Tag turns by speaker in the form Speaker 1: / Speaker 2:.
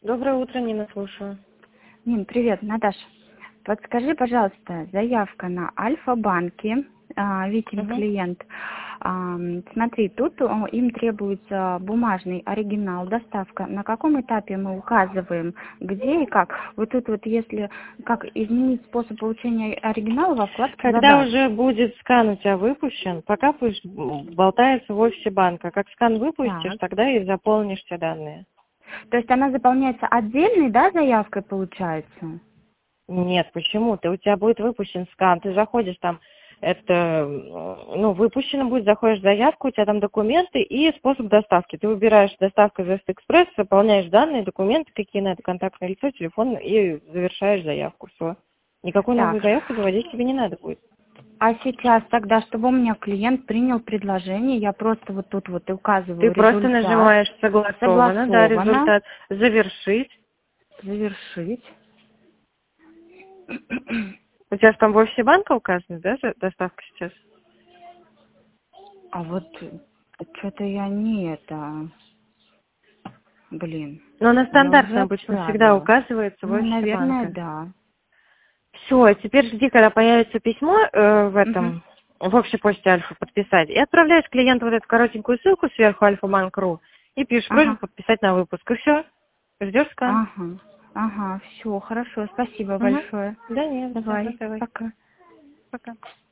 Speaker 1: Доброе утро, Нина, слушаю.
Speaker 2: Нин, привет, Наташа. Подскажи, пожалуйста, заявка на Альфа-банке, Витин
Speaker 1: Мгм.
Speaker 2: клиент. Смотри, тут им требуется бумажный оригинал, доставка. На каком этапе мы указываем, где и как? Вот тут вот если как изменить способ получения оригинала во вкладке
Speaker 1: Когда
Speaker 2: «Задачи».
Speaker 1: уже будет скан у тебя выпущен, пока пусть болтается в офисе банка. Как скан выпустишь,
Speaker 2: Так.
Speaker 1: тогда и заполнишь все данные.
Speaker 2: То есть она заполняется отдельной, да, заявкой получается?
Speaker 1: Нет, почему? У тебя будет выпущен скан, ты заходишь там, выпущено будет, заходишь в заявку, у тебя там документы и способ доставки. Ты выбираешь доставку из Экспресс, заполняешь данные, документы, какие надо, контактное лицо, телефон и завершаешь заявку. Все. Никакую новую
Speaker 2: Так.
Speaker 1: заявку заводить тебе не надо будет.
Speaker 2: А сейчас тогда, чтобы у меня клиент принял предложение, я просто вот тут вот
Speaker 1: Ты
Speaker 2: указываю
Speaker 1: просто
Speaker 2: результат,
Speaker 1: нажимаешь согласовано, да,
Speaker 2: согласовано,
Speaker 1: результат завершить.
Speaker 2: завершить.
Speaker 1: У тебя же там в офисе банка указана, да, доставка сейчас?
Speaker 2: А вот что-то я не это, блин,
Speaker 1: Но она
Speaker 2: я уже
Speaker 1: стандартно обычно всегда
Speaker 2: отправила.
Speaker 1: указывается в
Speaker 2: Ну,
Speaker 1: офисе
Speaker 2: наверное,
Speaker 1: банка.
Speaker 2: да.
Speaker 1: Все, теперь жди, когда появится письмо
Speaker 2: Угу.
Speaker 1: в общей почте Альфа подписать. И отправляешь клиенту вот эту коротенькую ссылку сверху альфа-банк.ру и пишешь просьбу
Speaker 2: Ага,
Speaker 1: подписать на выпуск. И все. Ждешь скан.
Speaker 2: ага, ага, все, хорошо, спасибо
Speaker 1: Угу.
Speaker 2: большое.
Speaker 1: Да нет,
Speaker 2: Давай,
Speaker 1: давай.
Speaker 2: пока.
Speaker 1: Пока.